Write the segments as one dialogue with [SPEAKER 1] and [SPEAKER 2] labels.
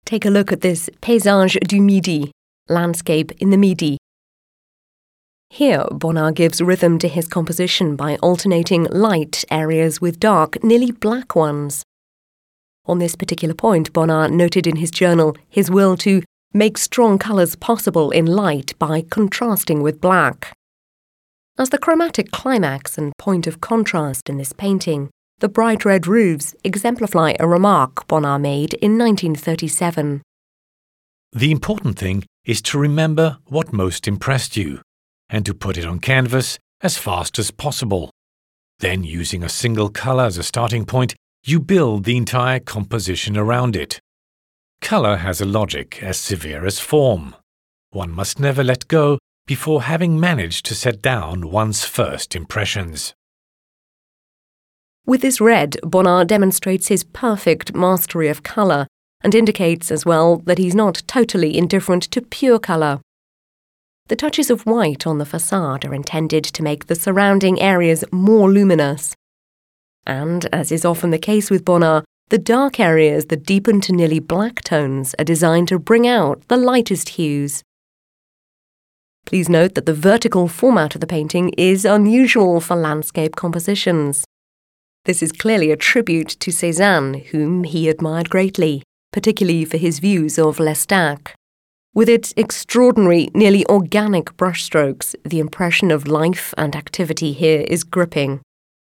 [SPEAKER 1] Take a look at this Paysage du Midi, landscape in the Midi. Here, Bonnard gives rhythm to his composition by alternating light areas with dark, nearly black ones. On this particular point, Bonnard noted in his journal his will to make strong colours possible in light by contrasting with black. As the chromatic climax and point of contrast in this painting, the bright red roofs exemplify a remark Bonnard made in 1937.
[SPEAKER 2] The important thing is to remember what most impressed you, and to put it on canvas as fast as possible. Then, using a single colour as a starting point, you build the entire composition around it. Colour has a logic as severe as form. One must never let go before having managed to set down one's first impressions.
[SPEAKER 1] With this red, Bonnard demonstrates his perfect mastery of colour and indicates as well that he's not totally indifferent to pure colour. The touches of white on the facade are intended to make the surrounding areas more luminous. And, as is often the case with Bonnard, the dark areas that deepen to nearly black tones are designed to bring out the lightest hues. Please note that the vertical format of the painting is unusual for landscape compositions. This is clearly a tribute to Cézanne, whom he admired greatly, particularly for his views of L'Estaque. With its extraordinary, nearly organic brushstrokes, the impression of life and activity here is gripping.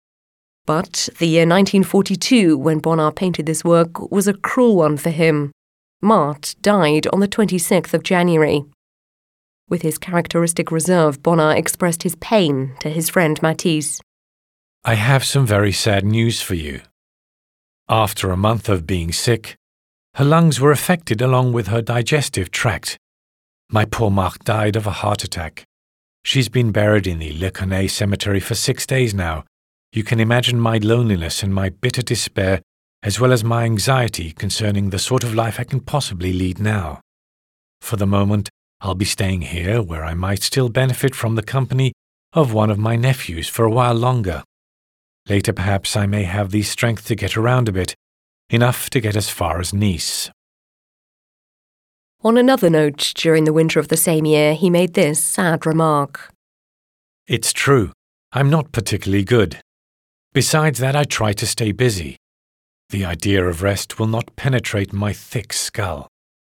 [SPEAKER 1] But the year 1942, when Bonnard painted this work, was a cruel one for him. Marthe died on the 26th of January. With his characteristic reserve, Bonnard expressed his pain to his friend Matisse.
[SPEAKER 2] I have some very sad news for you. After a month of being sick, her lungs were affected along with her digestive tract. My poor Marthe died of a heart attack. She's been buried in the Le Corneille cemetery for 6 days now. You can imagine my loneliness and my bitter despair, as well as my anxiety concerning the sort of life I can possibly lead now. For the moment, I'll be staying here where I might still benefit from the company of one of my nephews for a while longer. Later perhaps I may have the strength to get around a bit, enough to get as far as Nice.
[SPEAKER 1] On another note, during the winter of the same year, he made this sad remark.
[SPEAKER 2] It's true, I'm not particularly good. Besides that, I try to stay busy. The idea of rest will not penetrate my thick skull.